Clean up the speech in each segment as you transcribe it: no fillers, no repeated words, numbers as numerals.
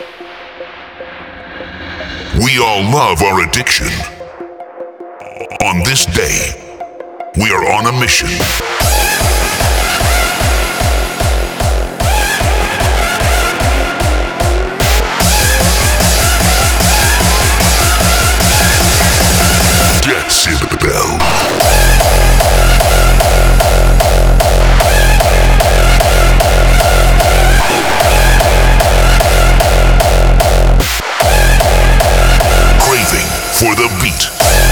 We all love our addiction. On this day, we are on a mission. Get Citadel. Craving for the beat.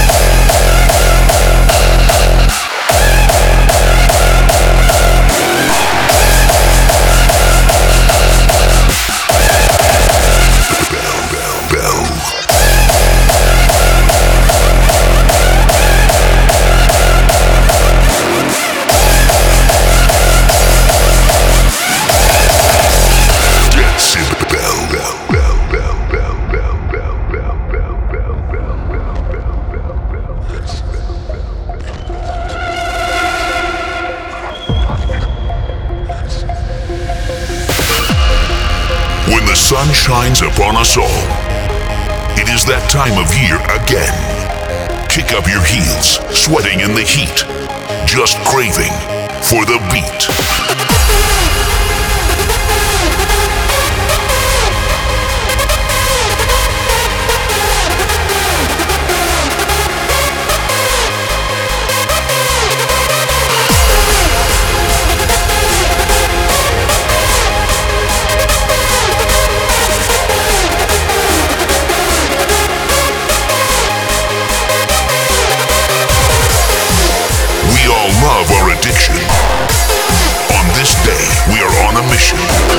When the sun shines upon us all, it is that time of year again. Kick up your heels, sweating in the heat, just craving for the beat. Love our addiction. On this day, we are on a mission.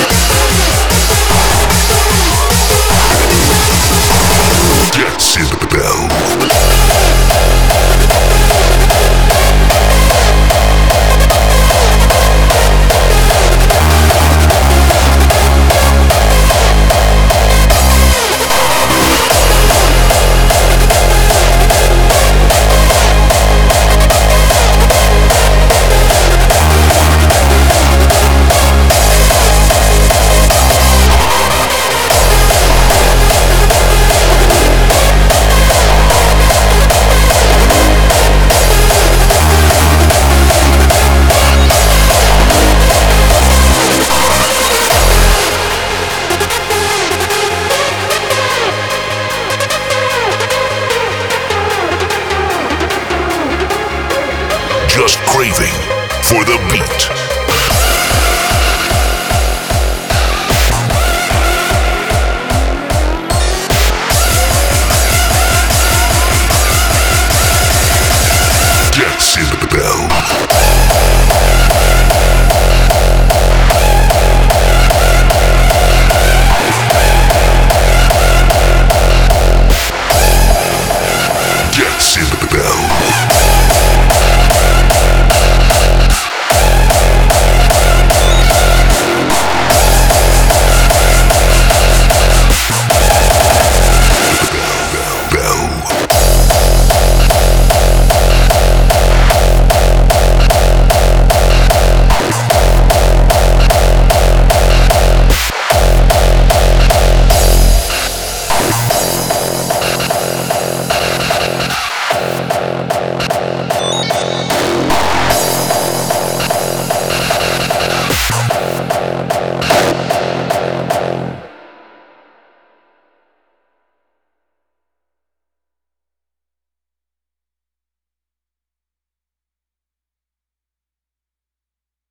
Get Citadel. Just craving for the beat.